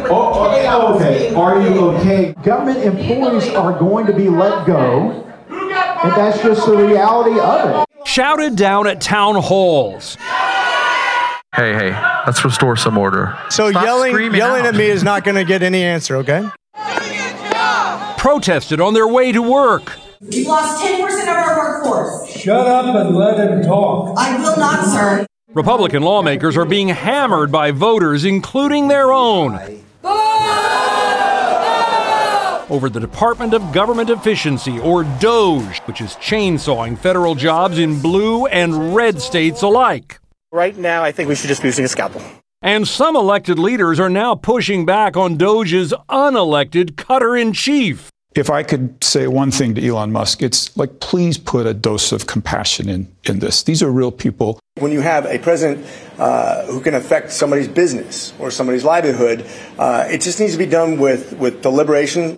Okay. Are you okay? Government employees are going to be let go, and that's just the reality of it. Shouted down at town halls. Hey, let's restore some order. So yelling at me is not going to get any answer, okay? Protested on their way to work. We've lost 10% of our workforce. Shut up and let him talk. I will not, sir. Republican lawmakers are being hammered by voters, including their own, over the Department of Government Efficiency, or DOGE, which is chainsawing federal jobs in blue and red states alike. Right now, I think we should just be using a scalpel. And some elected leaders are now pushing back on DOGE's unelected cutter-in-chief. If I could say one thing to Elon Musk, it's like, please put a dose of compassion in this. These are real people. When you have a president who can affect somebody's business or somebody's livelihood, it just needs to be done with deliberation.